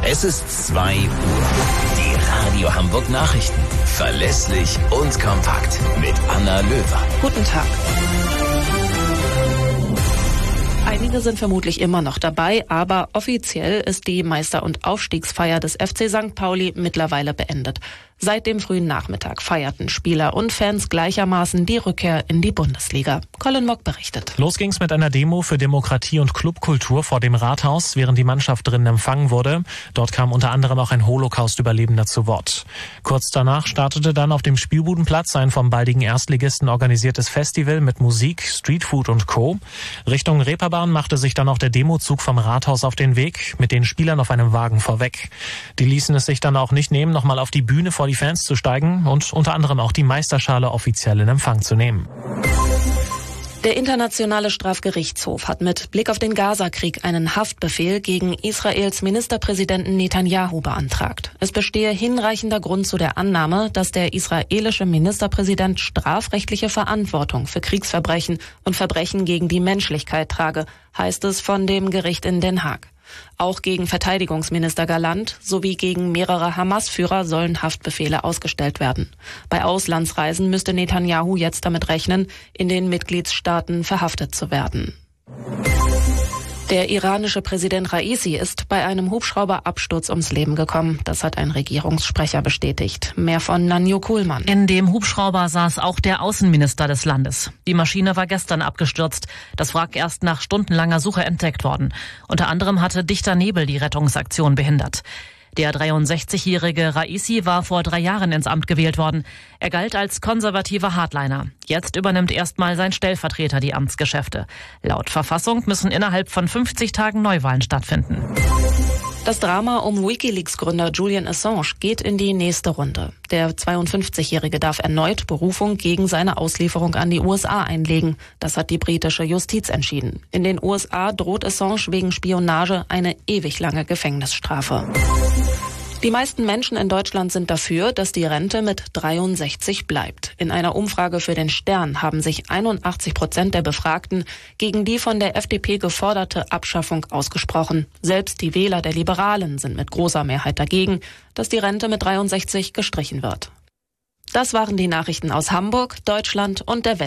Es ist 2 Uhr. Die Radio Hamburg Nachrichten. Verlässlich und kompakt. Mit Anna Löwer. Guten Tag. Einige sind vermutlich immer noch dabei, aber offiziell ist die Meister- und Aufstiegsfeier des FC St. Pauli mittlerweile beendet. Seit dem frühen Nachmittag feierten Spieler und Fans gleichermaßen die Rückkehr in die Bundesliga. Colin Mock berichtet. Los ging's mit einer Demo für Demokratie und Clubkultur vor dem Rathaus, während die Mannschaft drinnen empfangen wurde. Dort kam unter anderem auch ein Holocaust-Überlebender zu Wort. Kurz danach startete dann auf dem Spielbudenplatz ein vom baldigen Erstligisten organisiertes Festival mit Musik, Streetfood und Co. Richtung Reeperbahn machte sich dann auch der Demozug vom Rathaus auf den Weg, mit den Spielern auf einem Wagen vorweg. Die ließen es sich dann auch nicht nehmen, nochmal auf die Bühne vor die Fans zu steigen und unter anderem auch die Meisterschale offiziell in Empfang zu nehmen. Der Internationale Strafgerichtshof hat mit Blick auf den Gaza-Krieg einen Haftbefehl gegen Israels Ministerpräsidenten Netanyahu beantragt. Es bestehe hinreichender Grund zu der Annahme, dass der israelische Ministerpräsident strafrechtliche Verantwortung für Kriegsverbrechen und Verbrechen gegen die Menschlichkeit trage, heißt es von dem Gericht in Den Haag. Auch gegen Verteidigungsminister Galland sowie gegen mehrere Hamas-Führer sollen Haftbefehle ausgestellt werden. Bei Auslandsreisen müsste Netanyahu jetzt damit rechnen, in den Mitgliedstaaten verhaftet zu werden. Der iranische Präsident Raisi ist bei einem Hubschrauberabsturz ums Leben gekommen. Das hat ein Regierungssprecher bestätigt. Mehr von Nanju Kuhlmann. In dem Hubschrauber saß auch der Außenminister des Landes. Die Maschine war gestern abgestürzt. Das Wrack erst nach stundenlanger Suche entdeckt worden. Unter anderem hatte dichter Nebel die Rettungsaktion behindert. Der 63-jährige Raisi war vor 3 Jahren ins Amt gewählt worden. Er galt als konservativer Hardliner. Jetzt übernimmt erstmal sein Stellvertreter die Amtsgeschäfte. Laut Verfassung müssen innerhalb von 50 Tagen Neuwahlen stattfinden. Das Drama um WikiLeaks-Gründer Julian Assange geht in die nächste Runde. Der 52-Jährige darf erneut Berufung gegen seine Auslieferung an die USA einlegen. Das hat die britische Justiz entschieden. In den USA droht Assange wegen Spionage eine ewig lange Gefängnisstrafe. Die meisten Menschen in Deutschland sind dafür, dass die Rente mit 63 bleibt. In einer Umfrage für den Stern haben sich 81% der Befragten gegen die von der FDP geforderte Abschaffung ausgesprochen. Selbst die Wähler der Liberalen sind mit großer Mehrheit dagegen, dass die Rente mit 63 gestrichen wird. Das waren die Nachrichten aus Hamburg, Deutschland und der Welt.